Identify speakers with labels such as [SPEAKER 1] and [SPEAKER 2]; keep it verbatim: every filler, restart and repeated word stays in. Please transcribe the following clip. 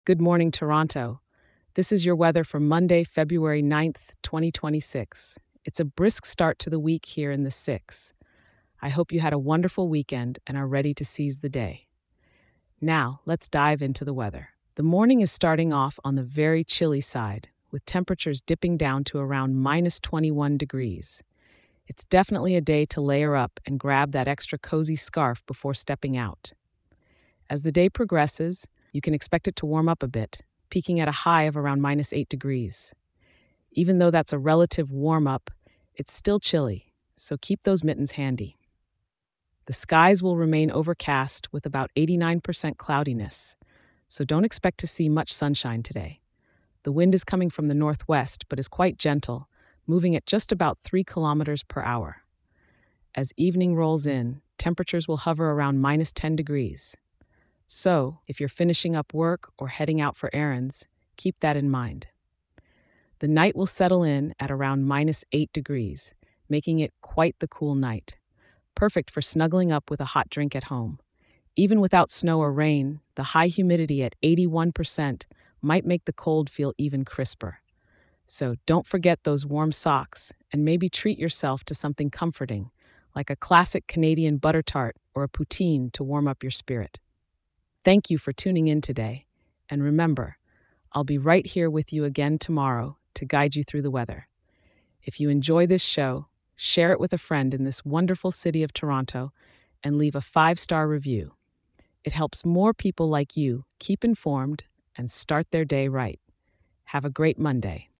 [SPEAKER 1] Good morning, Toronto. This is your weather for Monday, February ninth, twenty twenty-six. It's a brisk start to the week here in the six. I hope you had a wonderful weekend and are ready to seize the day. Now, let's dive into the weather. The morning is starting off on the very chilly side, with temperatures dipping down to around minus twenty-one degrees. It's definitely a day to layer up and grab that extra cozy scarf before stepping out. As the day progresses, you can expect it to warm up a bit, peaking at a high of around minus eight degrees. Even though that's a relative warm up, it's still chilly, so keep those mittens handy. The skies will remain overcast with about eighty-nine percent cloudiness, so don't expect to see much sunshine today. The wind is coming from the northwest but is quite gentle, moving at just about three kilometers per hour. As evening rolls in, temperatures will hover around minus ten degrees. So, if you're finishing up work or heading out for errands, keep that in mind. The night will settle in at around minus eight degrees, making it quite the cool night. Perfect for snuggling up with a hot drink at home. Even without snow or rain, the high humidity at eighty-one percent might make the cold feel even crisper. So don't forget those warm socks and maybe treat yourself to something comforting, like a classic Canadian butter tart or a poutine to warm up your spirit. Thank you for tuning in today, and remember, I'll be right here with you again tomorrow to guide you through the weather. If you enjoy this show, share it with a friend in this wonderful city of Toronto and leave a five-star review. It helps more people like you keep informed and start their day right. Have a great Monday.